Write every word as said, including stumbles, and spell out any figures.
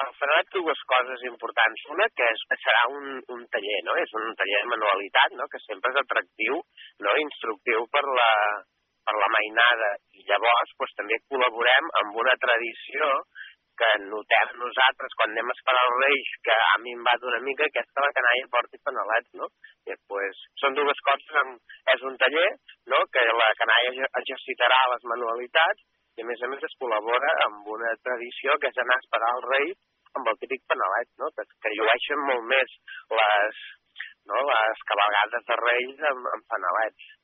el Fanalet dues coses importants. Una, que és, serà un, un taller, no? És un taller de manualitat, no? Que sempre és atractiu, no? Instructiu per la, per la mainada. I llavors doncs, també col·laborem amb una tradició que notem nosaltres quan anem a esperar els Reis, que ha minvat una mica aquesta la canalla porti panelets, no? I, pues, són dues coses, és un taller, no? Que la canalla exercitarà les manualitats i a més a més es col·labora amb una tradició que és anar a esperar els Reis amb el típic panelet, no? Que, que llueixen molt més les, no? Les cabalgades de Reis amb, amb panelets.